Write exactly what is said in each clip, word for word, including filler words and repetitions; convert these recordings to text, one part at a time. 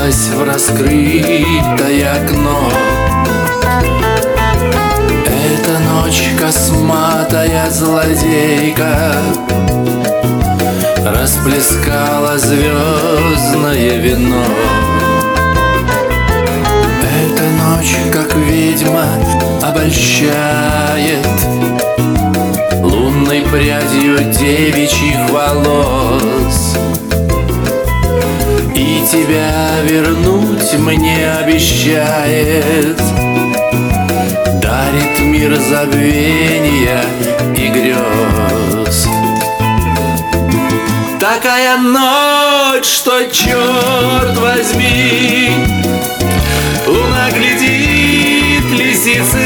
Врезалась в раскрытое окно. Эта ночь косматая злодейка расплескала звездное вино. Эта ночь, как ведьма, обольщает лунной прядью девичьих волос. И тебя вернуть мне обещает, дарит мир забвения и грез. Такая ночь, что, черт возьми, луна глядит, лисицы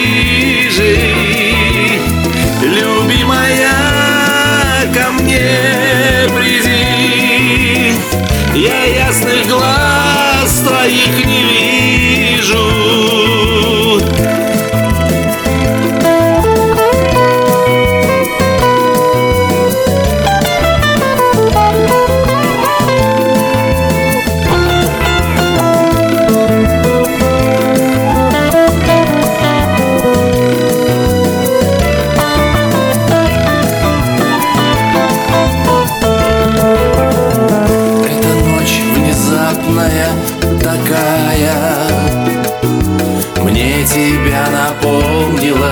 рыжий. Любимая, ко мне приди, я ясных глаз твоих не вижу. Такая мне тебя напомнила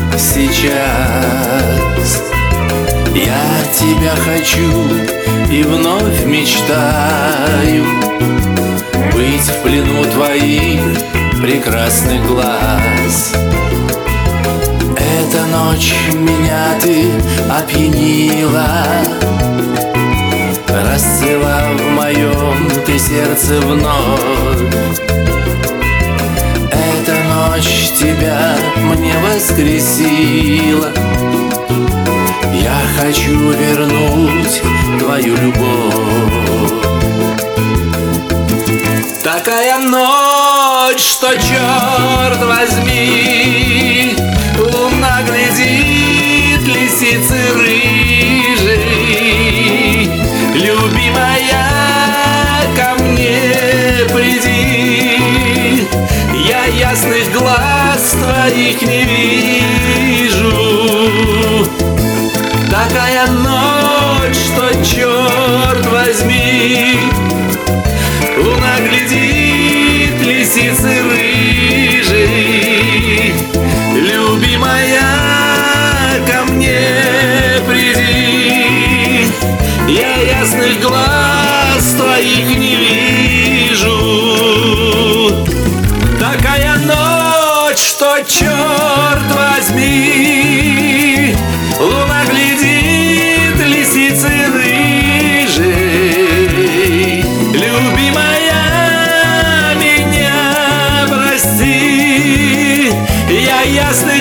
сейчас. Я тебя хочу и вновь мечтаю быть в плену твоих прекрасных глаз. Эта ночь меня ты опьянила, расцвела в моем ты сердце вновь. Эта ночь тебя мне воскресила. Я хочу вернуть твою любовь. Такая ночь, что, черт возьми, луна глядит, лисицы рыжий. Любимая, ко мне приди, я ясных глаз твоих не вижу. Такая ночь, что, черт возьми, луна глядит, лисицы рыжий. Любимая, ко мне приди, я ясных глаз твоих не вижу. Такая ночь, что, черт возьми, луна глядит, лисицы рыжий. Любимая, меня прости, я ясный